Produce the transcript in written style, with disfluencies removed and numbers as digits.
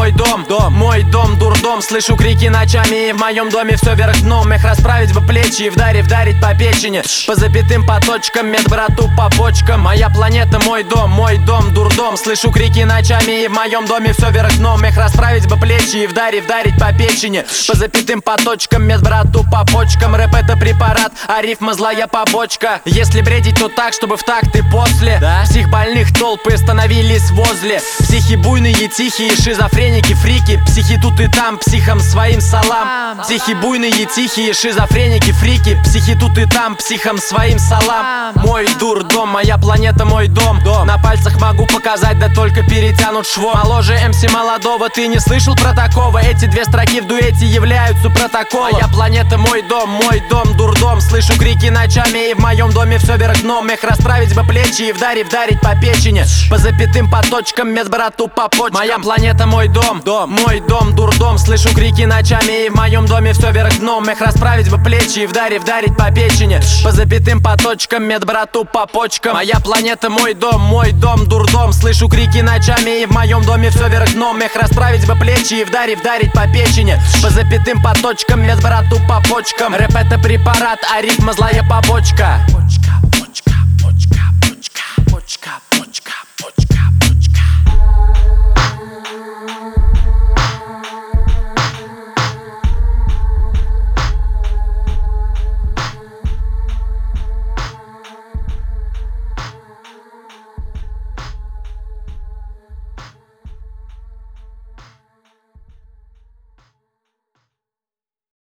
мой дом, мой дом, дурдом. Слышу крики ночами, и в моем доме все вверх дном. Их расправить бы плечи и вдарить по печени. По запятым, по точкам, медбрату по почкам. Моя планета, мой дом, дурдом. Слышу крики ночами, и в моем доме все вверх дном. Их расправить бы плечи и вдарить по печени. По запятым, по точкам, медбрату по почкам. Рэп это препарат, а рифма злая побочка. Если бредить, то так, чтобы в такт и после. Психбольных толпы становились возле. Психи буйные, тихие, шизофреники, фрики. Психи тут и там, психам своим салам. Психи буйные, тихие, шизофреники, фрики. Психи тут и там, психам своим салам. Мой дурдом, моя планета, мой дом. На пальцах могу показать, да только перетянут швом. Моложе МС молодого, ты не слышал про такого? Эти две строки в дуэте являются протоколом. Моя планета, мой дом, дурдом. Слышу крики ночами, и в моем доме все вверх дном. Их расправить бы плечи и вдарить по печени. По запятым, по точкам, медбрату по почкам. Моя планета, мой дом, дурдом. Слышу крики ночами, и в моем доме все вверх дном. Их расправить бы плечи и вдарить по печени. По запятым, по точкам, медбрату по почкам. Моя планета, мой дом, дурдом. Слышу крики ночами, и в моем доме все вверх дном. Их расправить бы плечи и вдарить по печени. По запятым, по точкам, медбрату по почкам. Рэп это препарат, а рифма злая побочка.